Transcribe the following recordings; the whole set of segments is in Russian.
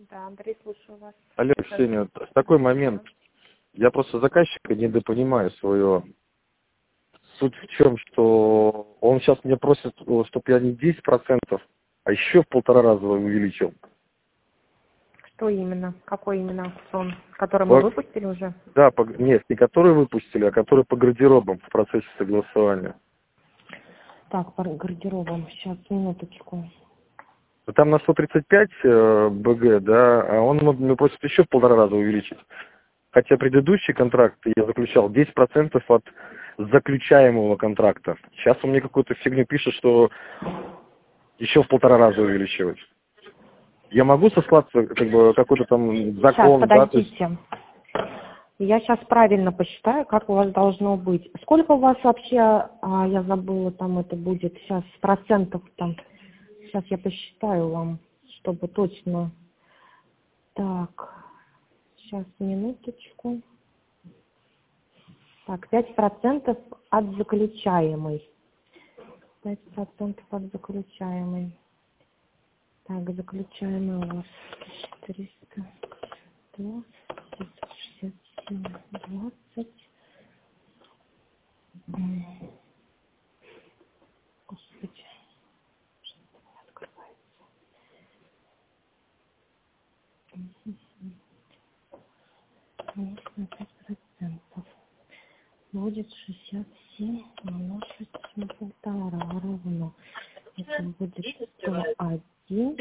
Да, Андрей, слушаю вас. Алло, Ксения, вот такой момент. Я просто заказчика недопонимаю свое. Суть в чем, что он сейчас мне просит, чтобы я не 10%, а еще в 1,5 раза увеличил. Что именно? Какой именно аукцион? Который мы выпустили уже? Да, нет, не который выпустили, а который по гардеробам в процессе согласования. Так, по гардеробам. Сейчас, минуточку. Там на 135 БГ, да, а он мне просит еще в 1,5 раза увеличить. Хотя предыдущий контракт я заключал 10% от заключаемого контракта. Сейчас он мне какую-то фигню пишет, что еще в 1,5 раза увеличивать. Я могу сослаться, как бы, какой-то там закон? Сейчас, подождите. Да, я сейчас правильно посчитаю, как у вас должно быть. Сколько у вас вообще, я забыла, там это будет сейчас, процентов там. Сейчас я посчитаю вам, чтобы точно. Так, сейчас, минуточку. Так, 5% от заключаемой. 5% от заключаемой. Так, заключаемый у вас 300, 367, 20. Господи, что не открывается. На 5%. Будет 67 умножить на 1,5 равно. Это будет 101.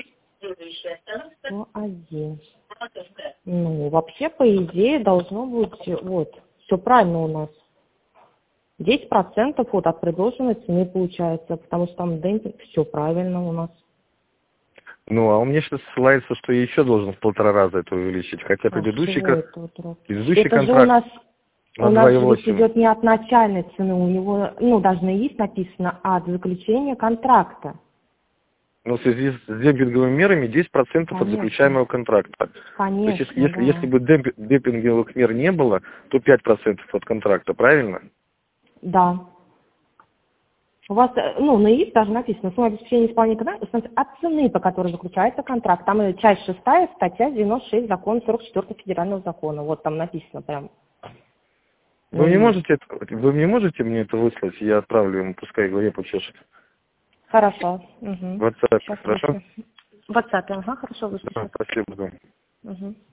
101. Ну, вообще, по идее, должно быть, вот, все правильно у нас. 10% вот от предложенной цены получается, потому что там демпинг, все правильно у нас. Ну, а он мне сейчас ссылается, что я еще должен в 1,5 раза это увеличить. Хотя предыдущий это контракт же у нас на у нас же 2,8. ведь идет не от начальной цены, у него, ну, должно есть написано от заключения контракта. Ну, в связи с демпинговыми мерами 10% от Конечно. заключаемого контракта. Конечно, То есть, да. если бы демпинговых мер не было, то 5% от контракта, правильно? Да. У вас, ну, на ИИС даже написано, сумма обеспечения исполнения контракта от цены, по которой заключается контракт. Там и часть 6, статья 96 закона 44 федерального закона. Вот там написано прям. Вы мне можете мне это выслать? Я отправлю ему, пускай голове почешет. Хорошо. Угу. В WhatsApp, Сейчас хорошо? в WhatsApp, ага, хорошо, вышлю Да, сейчас. спасибо. Угу.